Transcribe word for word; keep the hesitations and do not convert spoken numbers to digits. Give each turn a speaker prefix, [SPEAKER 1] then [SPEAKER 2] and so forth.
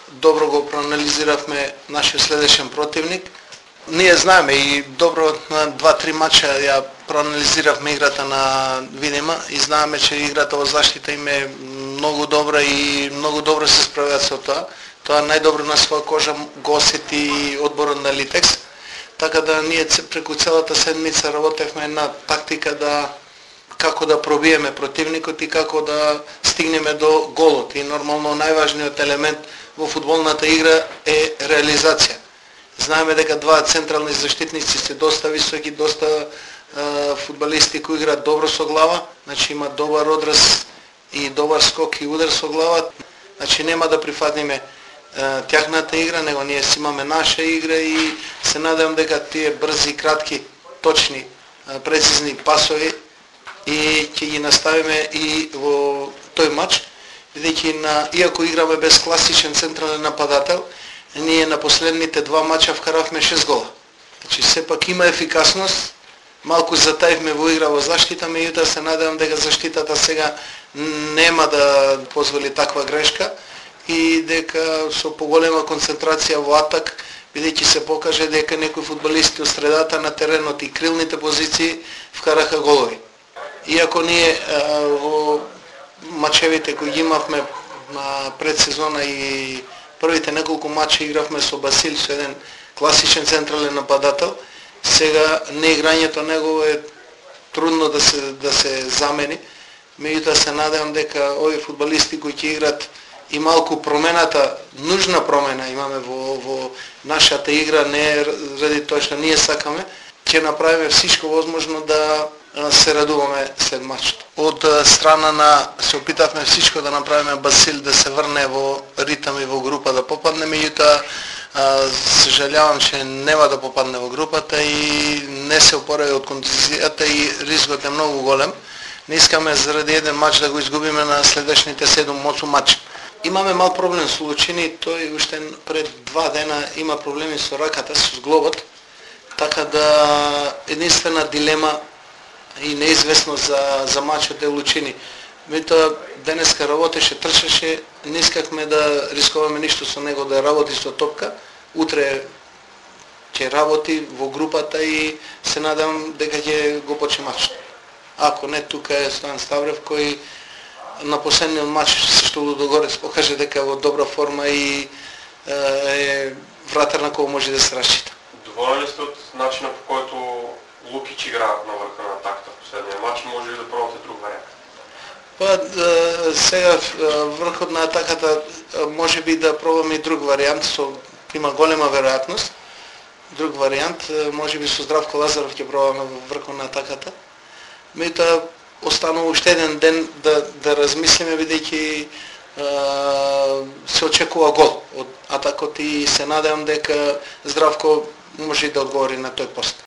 [SPEAKER 1] добро го проанализиравме нашиот следешен противник. Ние знаеме и добро на два-три мача ја проанализиравме играта на Видима и знаеме че играта во заштита им е многу добра и многу добро се справуваат со тоа. Тоа најдобро на своја кожа го осети одборот на Литекс. Така да ние преку целата седмица работевме една тактика да како да пробиеме противникот и како да стигнеме до голот. И нормално најважниот елемент во фудбалната игра е реализација. Знаеме дека два централни заштитници се доста високи, доста е, фудбалисти кои играат добро со глава, значи има добар одраз и добар скок и удар со глава. Значи нема да прифатиме е, тяхната игра, него ние си имаме наша игра и се надевам дека тие брзи, кратки, точни, е, прецизни пасови и ќе ги наставиме и во тој матч, бидејќи на иако играме без класичен централен нападател, ние на последните два мача вкаравме шест гола. Значи сепак има ефикасност, малку затаивме во игра во заштита, меѓутоа се надевам дека заштитата сега нема да позволи таква грешка и дека со поголема концентрација во атак, бидејќи се покаже дека некои фудбалисти од средата на теренот и крилните позиции вкараха голови. Иако ние а, во мачевите кои ги имавме пред сезона и првите неколку мачи игравме со Басил, со еден класичен централен нападател, сега неиграњето негово е трудно да се да се замени. Меѓутоа се надевам дека овие фудбалисти кои ќе играат и малку промената, нужна промена имаме во во нашата игра, не ради тоа што ние сакаме, ќе направиме всичко возможно да се радуваме след матчот. Од страна на се опитавме всичко да направиме Басил да се врне во ритам и во група да попадне, меѓутоа сожалявам че нема да попадне во групата и не се опорави од контузијата и рискот е многу голем. Не искаме заради еден матч да го изгубиме на следешните седум-осум матча. Имаме мал проблем со Лучини, тој уште пред два дена има проблеми со раката, со зглобот, така да единствена дилема и неизвестно за за мачот е Лучини. Меѓутоа денеска работеше, трчаше, не искахме да рискуваме ништо со него да работи со топка. Утре ќе работи во групата и се надам дека ќе го почне матчот. Ако не, тука е Стојан Ставрев кој на последниот матч што Лудогорец покаже дека е во добра форма и е вратар на кој може да се расчита.
[SPEAKER 2] Доволен ли сте од начинот по којто Лукич игра на врха на атаката в последния матч, може ли да пробвате друг вариант?
[SPEAKER 1] Па сега врхот на атаката може би да пробваме и друг вариант, со има голема веројатност. Друг вариант, може би со Здравко Лазаров ќе пробваме во врхот на атаката. Меѓутоа останува уште еден ден да да размислиме, бидејќи се очекува гол од атакот и се надевам дека Здравко може да одговори на тој пост.